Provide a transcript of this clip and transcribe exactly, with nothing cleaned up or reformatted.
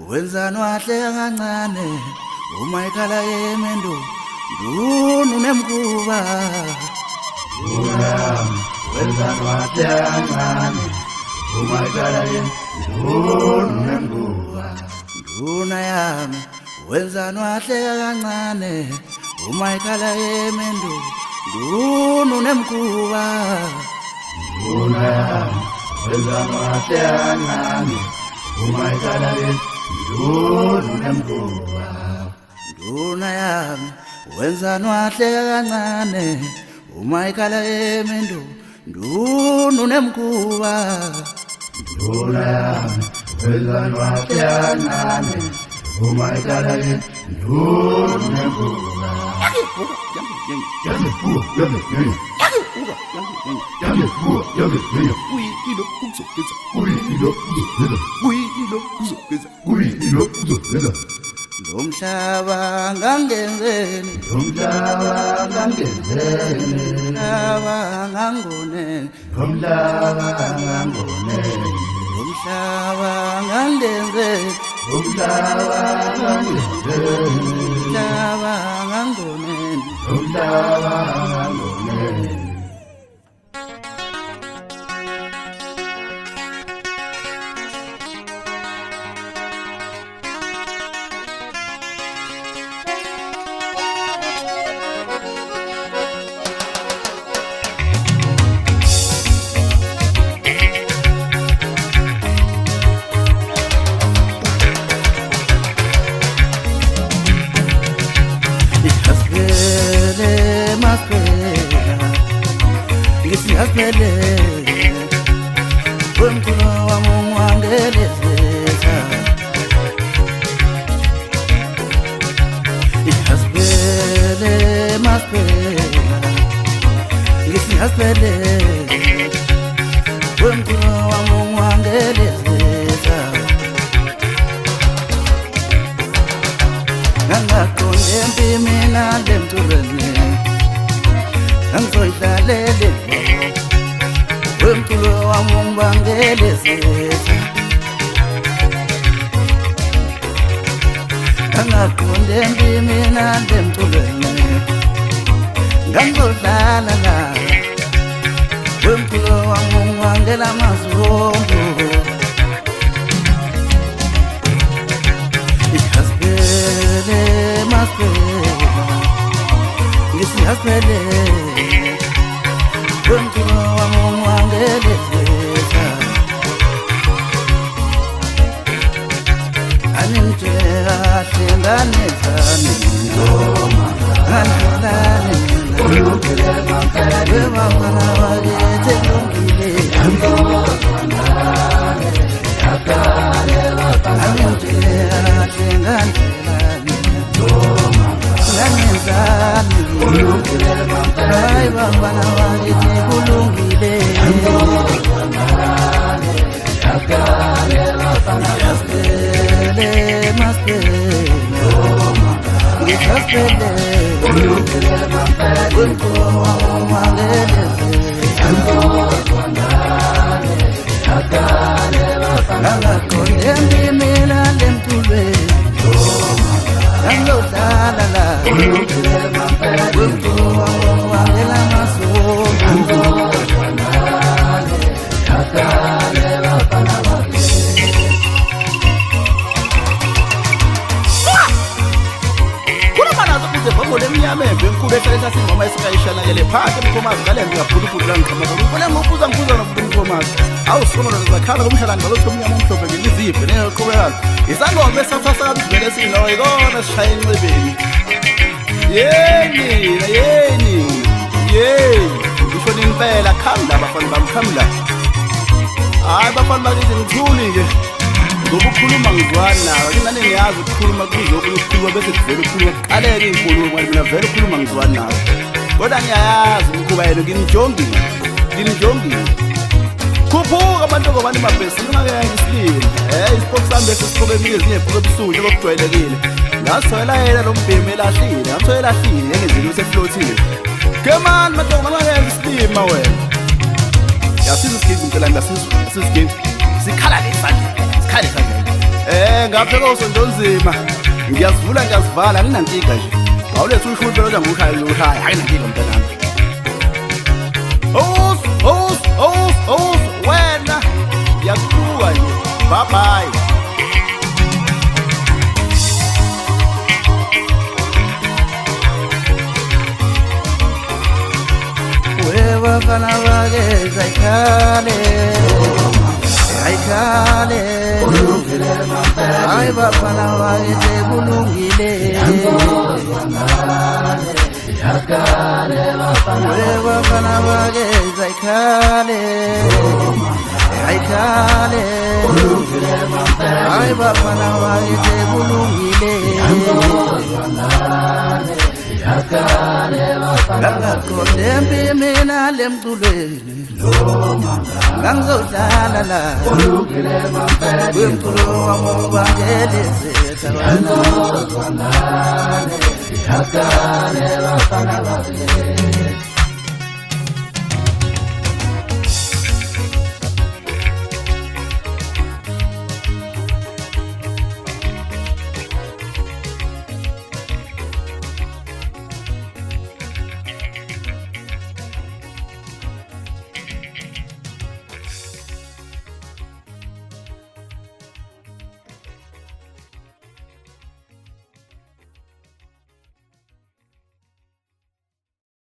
wenzani wahle kancane uma ikhala yemendo ndunu nemkuba Uyami wenzani wahle kancane uma ikhala yemendo nemkuba nduna yami wenzani wahle kancane uma ikhala yemendo ndunu nemkuba Uyami wenzani wahle kancane uma ikhala yemendo nemkuba nduna yami wenzani wahle kancane uma ikhala yemendo ndunu nemkuba Uyami wenzani wahle kancane uma ikhala yemendo nemkuba Yami buwa yami yami Yami buwa yami yami uyilo uzogeza Uyilo uzogeza uyilo uzogeza Uyilo uzogeza lo mhlaba ngangenzeni Umhlaba ngangenzeni mhlaba ngangoneni Umhlaba ngangongeni lo mhlaba ngandenzeni Umhlaba ngangenzeni mhlaba ngangoneni Umhlaba ngangongeni Ngisiyapele wemkulo wamwangelezeza ihasbele maspela ngisiyapele wemkulo wamwangelezeza ngangaqonde mpimina lemtulene angizoyidlalele wemculo wami ungibangelezeza angaqonde mina ndemculweni ngangizodlala la wemculo wami ungibangela amazombo ihasbele maspela ngisihasbele wemculo wami ungibangelezeza animtshela kahle nganezane nganelane webafana bakithi kulungile animtshela kahle nganelane nganezane hayi bafana bakithi kulungile Maspele, maspele, ngisasele, wemkulo wamwangelezeza ngangaqonde mpimila lemtulweni ngangizodlala la wemkulo wamwangela amasondo Lemnyame benkulu ehlala singoma esikayishana ke lephathe umkhomazi ngalembe ngaphuluphulu la ngikhama ngifuna ngokubuza ngibuza nokubuza umkhomazi awusona ngizakhala kumhlala ngalothi umnyama omhlophe ngeliziphe neqhubekayo isangoma esafasa kabizele sino ikona sishaya incebeni yeni yeni yeni ngisho nimpela khamla abafana bami khamla hayi bafana bakithi ngithuli nje ngokukhuluma ngizwana nawe kunani ngiyazi ukukhuluma kuzokukhuluma bese kuvela ukukhuluma kuqaleke inkulumo ngoba mina vele ukukhuluma ngizwana nawe kodwa ngiyayazi ukuba yena nginijongile nginijongile khuphuka abantu ngobani mabhesi ngingakeke isilini eh isipoku sami bese sipoke ezinye ezinye ezipoke ebusuku okujwayelekile ngasithola yena lo mbhemi elahlile ngamthola elahlile engenzile useflothile kemani madogo ngingakeke isilini ma wena yasiza isigidi impela ngasiza isigidi sikhala lesandla sikhale sandla eh Eh ngapha kosondonzima. Ngiyazivula ngiyazivala nginankinga nje. Awulethe uhluphe loja ngukhaya lokhaya hayi nankinga mntanami. Os os os os wena. Ngiyakubuka nje. Bye bye. Bafana bake zayikhale zayikhale hayi bafana bake sekulungile bafana bake zayikhale zayikhale hayi bafana bake sekulungile Ngakondembi mina lemculweni ngangizodlala la kwemculo wami ubangelezisa bafana bake